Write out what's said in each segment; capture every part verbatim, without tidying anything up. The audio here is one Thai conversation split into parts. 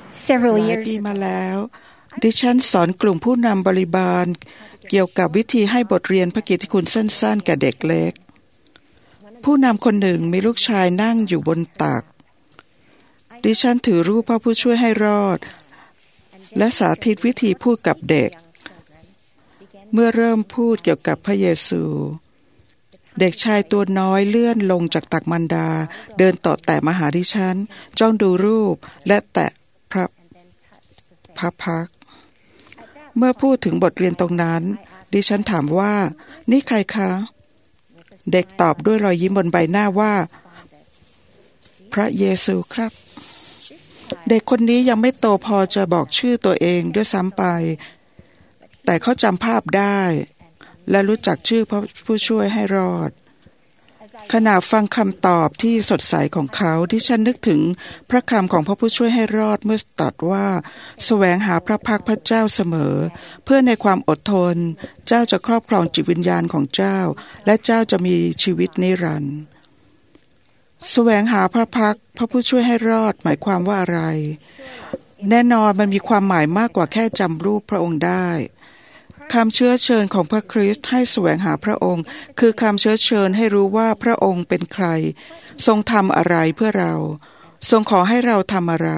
several หลาย years ปีมาแล้วดิฉันสอนกลุ่มผู้นำบริบาลเกี่ยวกับวิธีให้บทเรียนพระเกียรติคุณสั้นๆแก่เด็กเล็กผู้นำคนหนึ่งมีลูกชายนั่งอยู่บนตักดิฉันถือรูปพระผู้ช่วยให้รอดและสาธิตวิธีพูดกับเด็กเมื่อเริ่มพูดเกี่ยวกับพระเยซูเด็กชายตัวน้อยเลื่อนลงจากตักมารดาเดินต่อแต่มาหาดิฉันจ้องดูรูปและแตะพระพระพักตร์เมื่อพูดถึงบทเรียนตรงนั้นดิฉันถามว่านี่ใครคะเด็กตอบด้วยรอยยิ้มบนใบหน้าว่าพระเยซูครับเด็กคนนี้ยังไม่โตพอจะบอกชื่อตัวเองด้วยซ้ำไปแต่เขาจำภาพได้และรู้จักชื่อพระผู้ช่วยให้รอดขณะฟังคำตอบที่สดใสของเขาดิฉันนึกถึงพระคำของพระผู้ช่วยให้รอดเมื่อตรัสว่าแสวงหาพระพักพระเจ้าเสมอเพื่อในความอดทนเจ้าจะครอบครองจิตวิญญาณของเจ้าและเจ้าจะมีชีวิตนิรันดร์แสวงหาพระพักพระผู้ช่วยให้รอดหมายความว่าอะไรแน่นอนมันมีความหมายมากกว่าแค่จำรูปพระองค์ได้คำเชื้อเชิญของพระคริสต์ให้แสวงหาพระองค์คือคำเชื้อเชิญให้รู้ว่าพระองค์เป็นใครทรงทำอะไรเพื่อเราทรงขอให้เราทำอะไร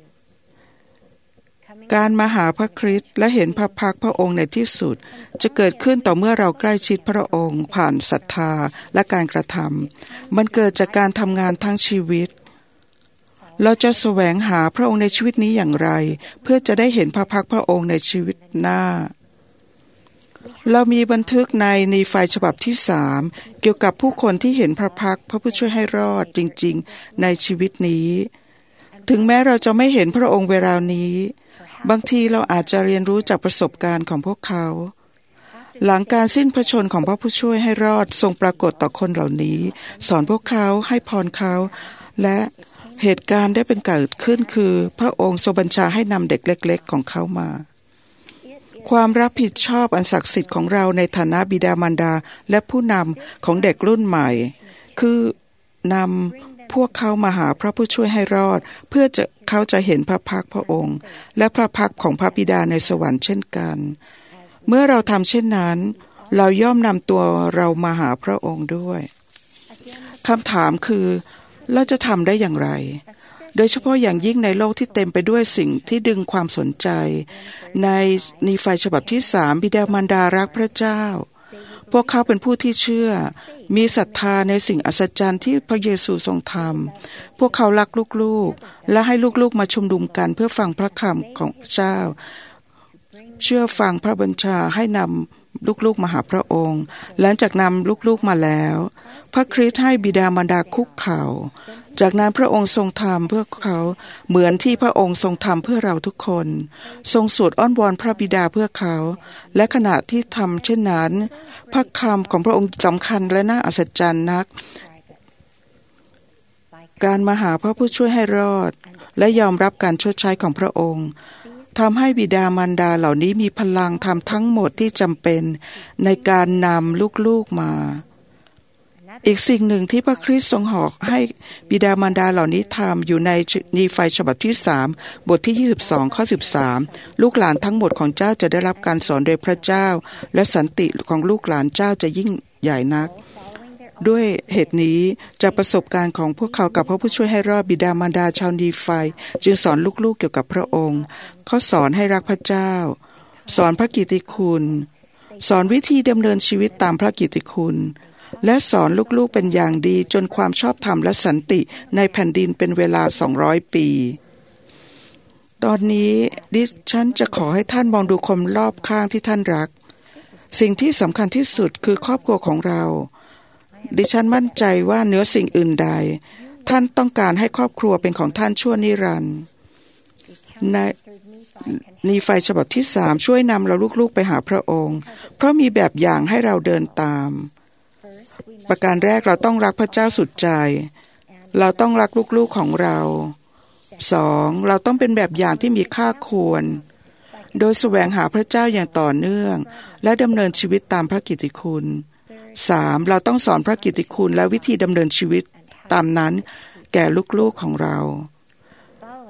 การมาหาพระคริสต์และเห็นพระพักพระองค์ในที่สุดจะเกิดขึ้นต่อเมื่อเราใกล้ชิดพระองค์ผ่านศรัทธาและการกระทำมันเกิดจากการทำงานทั้งชีวิตเราจะแสวงหาพระองค์ในชีวิตนี้อย่างไรเพื่อจะได้เห็นพระพักพระองค์ในชีวิตหน้าเรามีบันทึกในนีไฟฉบับที่สามเกี่ยวกับผู้คนที่เห็นพระพักพระผู้ช่วยให้รอดจริงๆในชีวิตนี้ถึงแม้เราจะไม่เห็นพระองค์เวลานี้บางทีเราอาจจะเรียนรู้จากประสบการณ์ของพวกเขาหลังการสิ้นพระชนม์ของพระผู้ช่วยให้รอดทรงปรากฏต่อคนเหล่านี้สอนพวกเขาให้พรเขาและเหตุการณ์ได้เป็นเกิดขึ้นคือพระองค์ทรงบัญชาให้นำเด็กเล็กๆของเขามาความรับผิดชอบอันศักดิ์สิทธิ์ของเราในฐานะบิดามารดาและผู้นำของเด็กรุ่นใหม่คือนำพวกเขามาหาพระผู้ช่วยให้รอดเพื่อจะเขาจะเห็นพระพักพระองค์และพระพักของพระบิดาในสวรรค์เช่นกันเมื่อเราทำเช่นนั้นเราย่อมนำตัวเรามาหาพระองค์ด้วยคำถามคือเราจะทำได้อย่างไรโดยเฉพาะอย่างยิ่งในโลกที่เต็มไปด้วยสิ่งที่ดึงความสนใจในนีไฟฉบับที่สามบิดามารดารักพระเจ้าพวกเขาเป็นผู้ที่เชื่อมีศรัทธาในสิ่งอัศจรรย์ที่พระเยซูทรงทำพวกเขารักลูกๆและให้ลูกๆมาชุมนุมกันเพื่อฟังพระคำของเจ้าเชื่อฟังพระบัญชาให้นำลูกๆมาหาพระองค์หลังจากนำลูกๆมาแล้วพระคริสต์ให้บิดามารดาคุกเข่าจากนั้นพระองค์ทรงทำเพื่อเขาเหมือนที่พระองค์ทรงทำเพื่อเราทุกคนทรงสวดอ้อนวอนพระบิดาเพื่อเขาและขณะที่ทำเช่นนั้นพระคำของพระองค์สำคัญและน่าอัศจรรย์นักการมาหาพระผู้ช่วยให้รอดและยอมรับการชดใช้ของพระองค์ทำให้บิดามารดาเหล่านี้มีพลังทำทั้งหมดที่จำเป็นในการนำลูกๆมาอีกสิ่งหนึ่งที่พระคริสต์ทรงหอกให้บิดามารดาเหล่านี้ทำอยู่ในนีไฟฉบับที่สามบทที่ยี่สิบสองข้อสิบสามลูกหลานทั้งหมดของเจ้าจะได้รับการสอนโดยพระเจ้าและสันติของลูกหลานเจ้าจะยิ่งใหญ่นักด้วยเหตุนี้จากประสบการณ์ของพวกเขากับพระผู้ช่วยให้รอดบิดามารดาชาวนีไฟจึงสอนลูกๆเกี่ยวกับพระองค์เขาสอนให้รักพระเจ้าสอนพระกิตติคุณสอนวิธีดำเนินชีวิตตามพระกิตติคุณและสอนลูกๆเป็นอย่างดีจนความชอบธรรมและสันติในแผ่นดินเป็นเวลาสองร้อยปีตอนนี้ดิฉันจะขอให้ท่านมองดูคนรอบข้างที่ท่านรักสิ่งที่สำคัญที่สุดคือครอบครัวของเราดิฉันมั่นใจว่าเหนือสิ่งอื่นใดท่านต้องการให้ครอบครัวเป็นของท่านชั่วนิรันดร์ในนีไฟฉบับที่สามช่วยนำเราลูกๆไปหาพระองค์เพราะมีแบบอย่างให้เราเดินตามประการแรกเราต้องรักพระเจ้าสุดใจเราต้องรักลูกๆของเราสองเราต้องเป็นแบบอย่างที่มีค่าควรโดยแสวงหาพระเจ้าอย่างต่อเนื่องและดำเนินชีวิตตามพระกิตติคุณสามเราต้องสอนพระกิตติคุณและวิธีดำเนินชีวิตตามนั้นแก่ลูกๆของเรา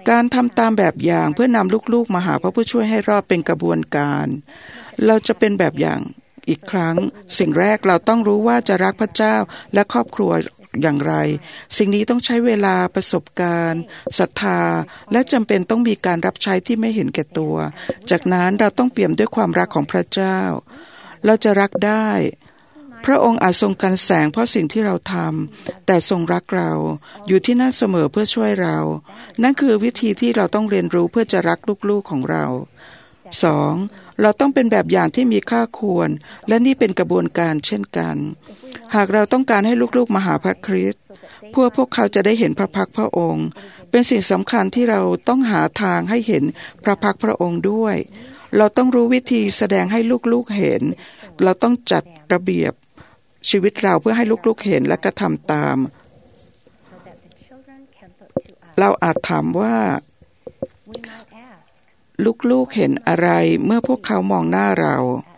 การทำตามแบบอย่างเพื่อนำลูกๆมาหาพระผู้ช่วยให้รอดเป็นกระบวนการเราจะเป็นแบบอย่างอีกครั้งสิ่งแรกเราต้องรู้ว่าจะรักพระเจ้าและครอบครัวอย่างไรสิ่งนี้ต้องใช้เวลาประสบการณ์ศรัทธาและจำเป็นต้องมีการรับใช้ที่ไม่เห็นแก่ตัวจากนั้นเราต้องเปี่ยมด้วยความรักของพระเจ้าเราจะรักได้พระองค์อาจทรงกันแสงเพราะสิ่งที่เราทำแต่ทรงรักเราอยู่ที่นั่นเสมอเพื่อช่วยเรานั่นคือวิธีที่เราต้องเรียนรู้เพื่อจะรักลูกๆของเราสองเราต้องเป็นแบบอย่างที่มีค่าควรและนี่เป็นกระบวนการเช่นกันหากเราต้องการให้ลูกๆมาหาพระคริสต์เพื่อพวกเขาจะได้เห็นพระพักตร์พระองค์เป็นสิ่งสำคัญที่เราต้องหาทางให้เห็นพระพักตร์พระองค์ด้วยเราต้องรู้วิธีแสดงให้ลูกๆเห็นเราต้องจัดระเบียบชีวิตเราเพื่อให้ลูกๆเห็นและกระทำตามเราอาจถามว่าลูกๆเห็นอะไรเมื่อพวกเขามองหน้าเรา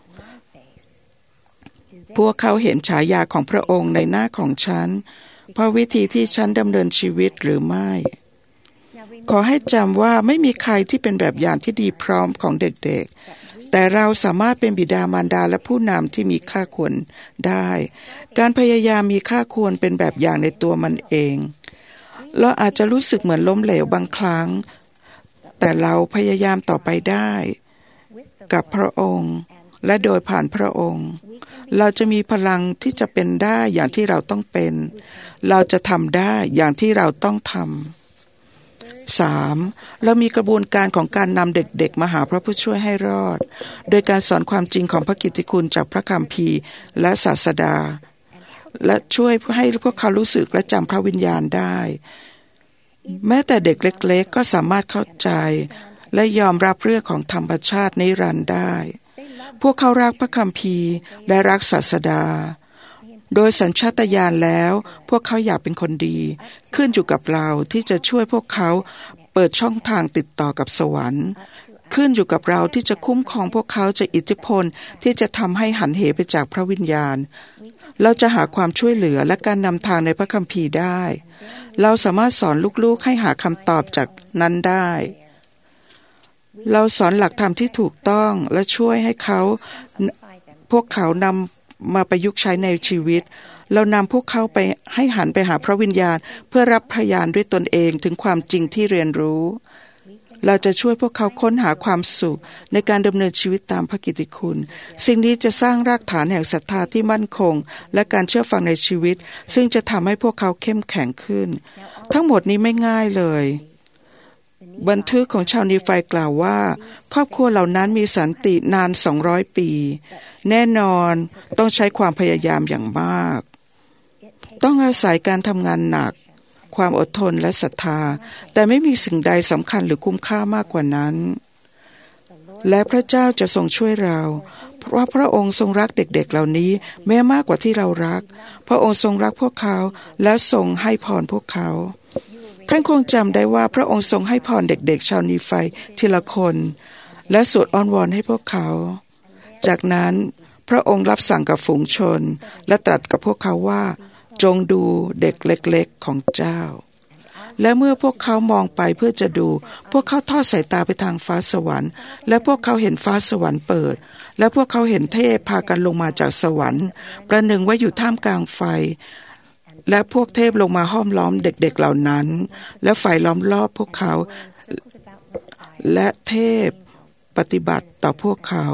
พวกเขาเห็นฉายาของพระองค์ในหน้าของฉันเพราะวิธีที่ฉันดำเนินชีวิตหรือไม่ขอให้จำว่าไม่มีใครที่เป็นแบบอย่างที่ดีพร้อมของเด็กๆแต่เราสามารถเป็นบิดามารดาและผู้นำที่มีค่าควรได้การพยายามมีค่าควรเป็นแบบอย่างในตัวมันเองเราอาจจะรู้สึกเหมือนล้มเหลวบางครั้งแต่เราพยายามต่อไปได้กับพระองค์และโดยผ่านพระองค์เราจะมีพลังที่จะเป็นได้อย่างที่เราต้องเป็นเราจะทำได้อย่างที่เราต้องทำสามเรามีกระบวนการของการนำเด็กๆมาหาพระผู้ช่วยให้รอดโดยการสอนความจริงของพระกิตติคุณจากพระคัมภีร์และศาสดาและช่วยให้พวกเขารู้สึกและจำพระวิญญาณได้แม้แต่เด็กเล็กๆก็สามารถเข้าใจและยอมรับเรื่องของธรรมชาตินิรันดร์ได้พวกเขารักพระคัมภีร์และรักศาสดาโดยสัญชาตญาณแล้วพวกเขาอยากเป็นคนดีขึ้นอยู่กับเราที่จะช่วยพวกเขาเปิดช่องทางติดต่อกับสวรรค์ขึ้นอยู่กับเราที่จะคุ้มครองพวกเขาจากอิทธิพลที่จะทำให้หันเหไปจากพระวิญญาณเราจะหาความช่วยเหลือและการนำทางในพระคัมภีร์ได้เราสามารถสอนลูกๆให้หาคำตอบจากนั้นได้เราสอนหลักธรรมที่ถูกต้องและช่วยให้เขาพวกเขานำมาประยุกต์ใช้ในชีวิตเรานำพวกเขาไปให้หันไปหาพระวิญญาณเพื่อรับพยานด้วยตนเองถึงความจริงที่เรียนรู้เราจะช่วยพวกเขาค้นหาความสุขในการดำเนินชีวิตตามพระกิตติคุณสิ่งนี้จะสร้างรากฐานแห่งศรัทธาที่มั่นคงและการเชื่อฟังในชีวิตซึ่งจะทำให้พวกเขาเข้มแข็งขึ้นทั้งหมดนี้ไม่ง่ายเลยบันทึกของชาวนีไฟกล่าวว่าครอบครัวเหล่านั้นมีสันตินานสองร้อยปีแน่นอนต้องใช้ความพยายามอย่างมากต้องอาศัยการทำงานหนักความอดทนและศรัทธาแต่ไม่มีสิ่งใดสำคัญหรือคุ้มค่ามากกว่านั้นและพระเจ้าจะทรงช่วยเราเพราะพระองค์ทรงรักเด็กๆเหล่านี้แม้มากกว่าที่เรารักพระองค์ทรงรักพวกเขาและทรงให้พรพวกเขาท่านคงจำได้ว่าพระองค์ทรงให้พรเด็กๆชาวนีไฟทีละคนและสวดอ้อนวอนให้พวกเขาจากนั้นพระองค์รับสั่งกับฝูงชนและตรัสกับพวกเขาว่าจงดูเด็กเล็กๆของเจ้าและเมื่อพวกเขามองไปเพื่อจะดูพวกเขาทอดสายตาไปทางฟ้าสวรรค์และพวกเขาเห็นฟ้าสวรรค์เปิดและพวกเขาเห็นเทพพากันลงมาจากสวรรค์ประหนึ่งว่าอยู่ท่ามกลางไฟและพวกเทพลงมาห้อมล้อมเด็กๆเหล่านั้นและไฟล้อมรอบพวกเขาและเทพปฏิบัติต่อพวกเขา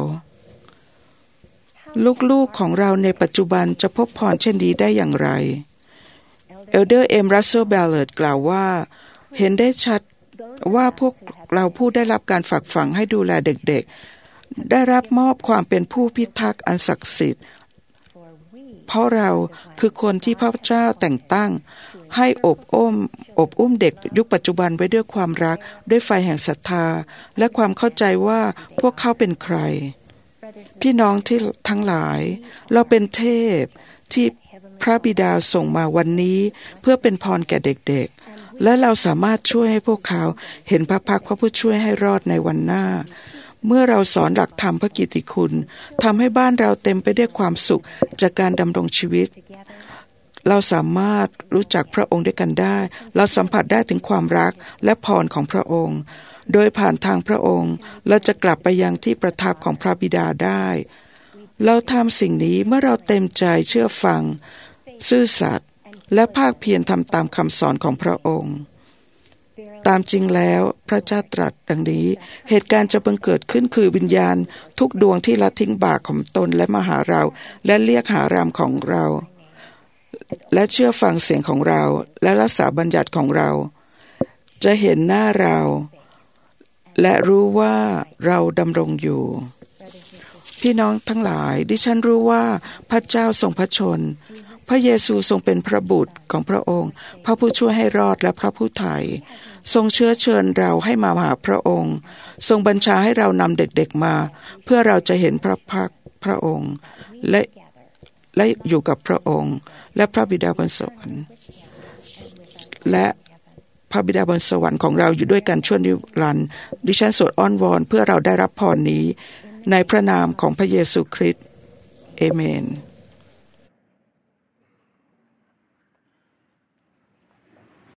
ลูกๆของเราในปัจจุบันจะพบพรเช่นนี้ได้อย่างไรเอลเดอร์เอ็มรัสเซลเบลเลตกล่าวว่าเห็นได้ชัดว่าพวกเราผู้ได้รับการฝากฝังให้ดูแลเด็กๆได้รับมอบความเป็นผู้พิทักษ์อันศักดิ์สิทธิ์เพราะเราคือคนที่พระเจ้าแต่งตั้งให้อบอ้มอบอุ้มเด็กยุคปัจจุบันไว้ด้วยความรักด้วยไฟแห่งศรัทธาและความเข้าใจว่าพวกเขาเป็นใครพี่น้องที่ทั้งหลายเราเป็นเทพที่พระบิดาส่งมาวันนี้เพื่อเป็นพรแก่เด็กๆและเราสามารถช่วยให้พวกเขาเห็นพระพักพระผู้ช่วยให้รอดในวันหน้าเมื่อเราสอนหลักธรรมพระกิตติคุณทำให้บ้านเราเต็มไปด้วยความสุขจากการดำรงชีวิตเราสามารถรู้จักพระองค์ด้วยกันได้เราสัมผัสได้ถึงความรักและพรของพระองค์โดยผ่านทางพระองค์เราจะกลับไปยังที่ประทับของพระบิดาได้เราทำสิ่งนี้เมื่อเราเต็มใจเชื่อฟังซื่อสัตย์และภาคเพียรทำตามคำสอนของพระองค์ตามจริงแล้วพระเจ้าตรัสดังนี้เหตุการณ์จะบังเกิดขึ้นคือวิญญาณทุกดวงที่ละทิ้งบาปของตนและมาหาเราและเรียกหารามของเราและเชื่อฟังเสียงของเราและรักษาบัญญัติของเราจะเห็นหน้าเราและรู้ว่าเราดำรงอยู่พี่น้องทั้งหลายดิฉันรู้ว่าพระเจ้าทรงพระชนพระเยซูทรงเป็นพระบุตรของพระองค์พระผู้ช่วยให้รอดและพระผู้ไถ่ทรงเชื้อเชิญเราให้มาหาพระองค์ทรงบัญชาให้เรานำเด็กๆมาเพื่อเราจะเห็นพระพักพระองค์และและอยู่กับพระองค์และพระบิดาบนสวรรค์และพระบิดาบนสวรรค์ของเราอยู่ด้วยกันชั่วนิรันดร์ดิฉันสวดอ้อนวอนเพื่อเราได้รับพรนี้ในพระนามของพระเยซูคริสต์เอเมน